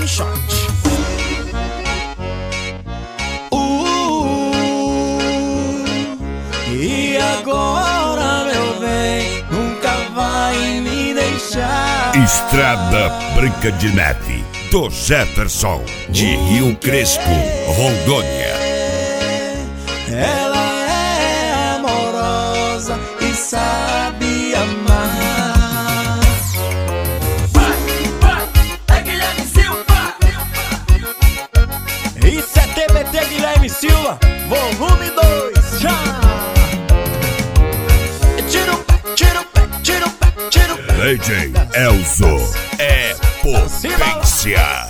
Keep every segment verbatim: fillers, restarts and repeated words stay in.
um shot. Uh, e agora, meu bem, nunca vai me deixar. Estrada Branca de Neve, do Jefferson, de Rio Crespo, Rondônia. Ela é amorosa e sabe amar. Vai, vai, é Guilherme Silva. Isso é T B T Guilherme Silva, volume dois, já! Tira o pé, tira o pé, tira o pé, tira o pé. D J Elzo é potência.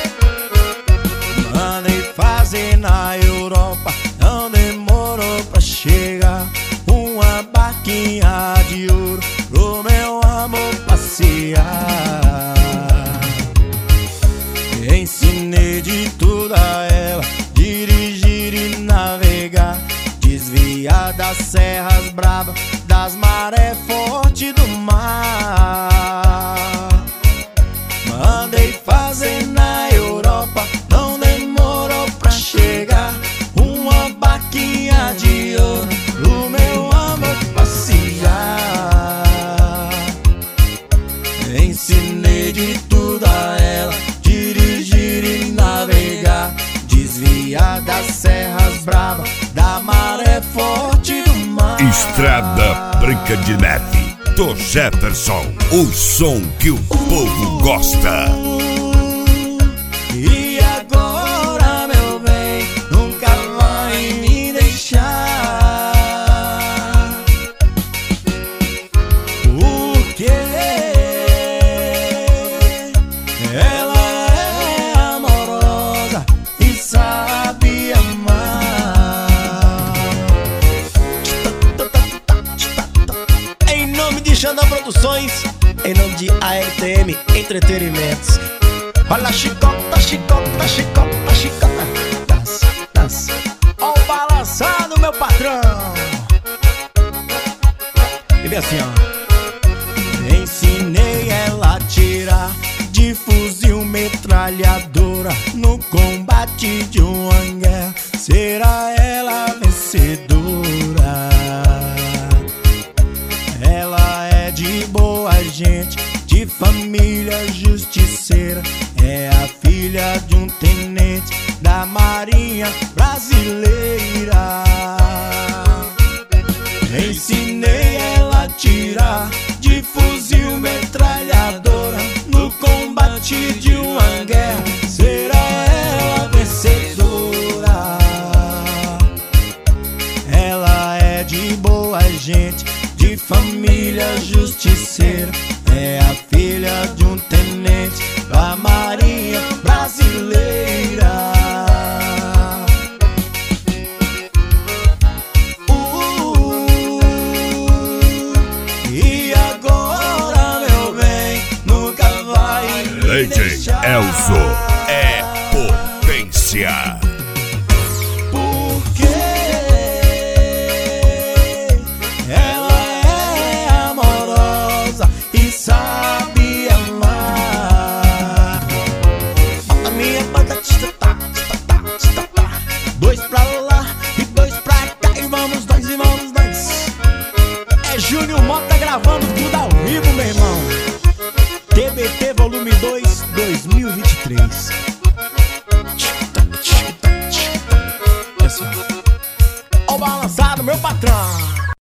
Mandei fazer na Europa, não demorou pra chegar. Uma barquinha de ouro pro meu amor passear. Ensinei de tudo a ela, dirigir e navegar, desviar das serras bravas, das marés fortes do mar. Mandei fazer na Europa, não demorou pra chegar. Uma barquinha de ouro pro meu amor passear. Ensinei de tudo a ela, dirigir e navegar, desviar das serras bravas, da maré forte do mar. Estrada Branca de Neve, do Jefferson, o som que o povo gosta. E agora, meu bem, nunca vai me deixar. Porque ela é amorosa e sabe amar. Em nome de Xandão Produções, em nome de A R T M Entretenimentos. Olha a chicota, chicota, chicota, chicota. Dança, dança. Ó o balançado, meu patrão. E vem assim, ó. Ensinei ela a tirar de fuzil metralhadora no combate de uma guerra. Será ela a vencedora? Ela é de boa gente, de família justiceira. É a filha de um tenente da Marinha Brasileira. Ensinei ela a tirar de fuzil metralhadora no combate de uma guerra. Será ela a vencedora? Ela é de boa gente, de família justiceira. É a filha de um tenente da Marinha Brasileira. Uh, e agora, meu bem, nunca vai me D J deixar. Elzo é potência. Porque ela é amorosa e sabe amar. A minha banda tita, tá, tita, tá, tita, tá. Dois pra lá e dois pra cá, e vamos nós, e vamos nós. É Júnior Mota gravando tudo ao vivo, meu irmão. T B T Volume dois, dois mil e vinte e três. Ó o balançado, meu patrão.